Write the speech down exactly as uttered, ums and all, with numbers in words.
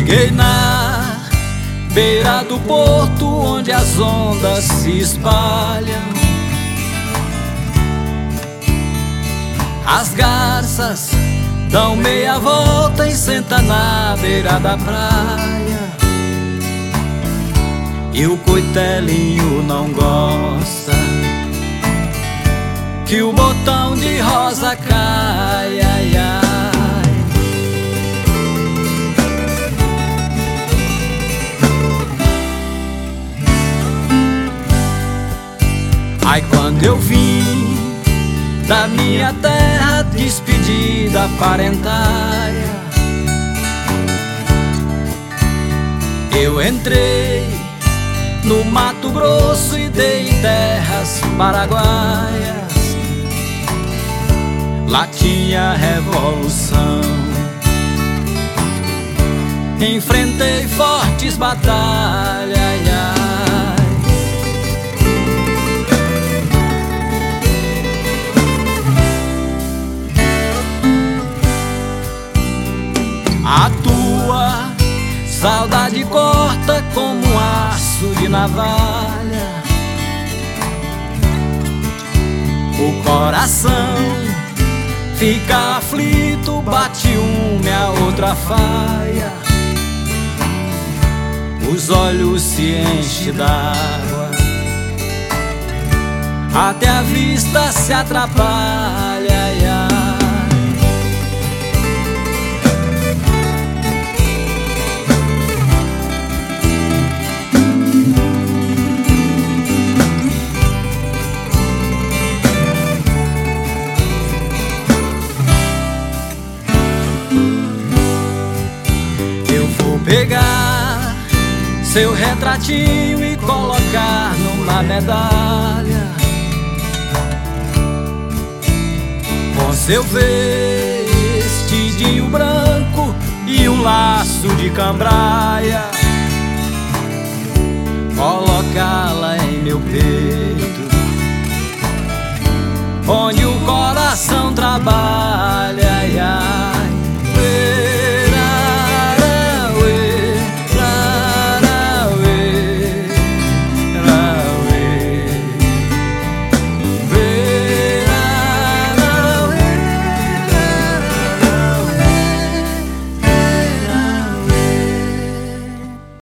Cheguei na beira do porto, onde as ondas se espalham. As garças dão meia volta e sentam na beira da praia. E o coitelinho não gosta que o botão de rosa cai, ai, ai. Ai, quando eu vim da minha terra, despedida parentaia, eu entrei no Mato Grosso e dei terras paraguaias. Lá tinha revolução, enfrentei fortes batalhas, ai, ai. A tua saudade corta como um aço de navalha o coração. Fica aflito, bate uma, a outra faia. Os olhos se enchem d'água, até a vista se atrapalha, ai, ai. Pegar seu retratinho e colocar numa medalha, com seu vestidinho branco e um laço de cambraia, colocá-la em meu peito, onde o coração trabalha.